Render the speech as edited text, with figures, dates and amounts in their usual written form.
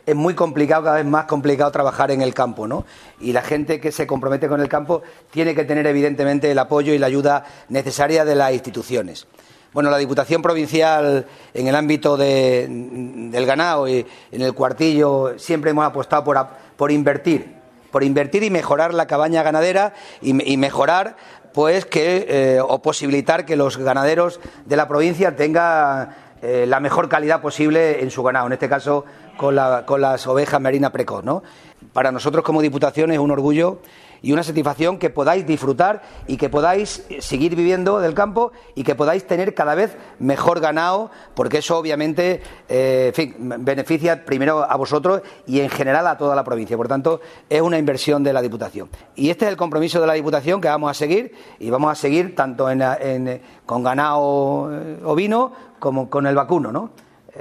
es muy complicado, cada vez más complicado trabajar en el campo, ¿no? Y la gente que se compromete con el campo tiene que tener evidentemente el apoyo y la ayuda necesaria de las instituciones. Bueno, la Diputación Provincial, en el ámbito del ganado y en el cuartillo, siempre hemos apostado por invertir y mejorar la cabaña ganadera y mejorar, pues, o posibilitar que los ganaderos de la provincia tengan la mejor calidad posible en su ganado, en este caso con las ovejas merinas precoz, ¿no? Para nosotros como Diputación es un orgullo y una satisfacción que podáis disfrutar y que podáis seguir viviendo del campo y que podáis tener cada vez mejor ganado, porque eso obviamente beneficia primero a vosotros y en general a toda la provincia. Por tanto, es una inversión de la Diputación. Y este es el compromiso de la Diputación que vamos a seguir, y vamos a seguir tanto con ganado ovino como con el vacuno, ¿no?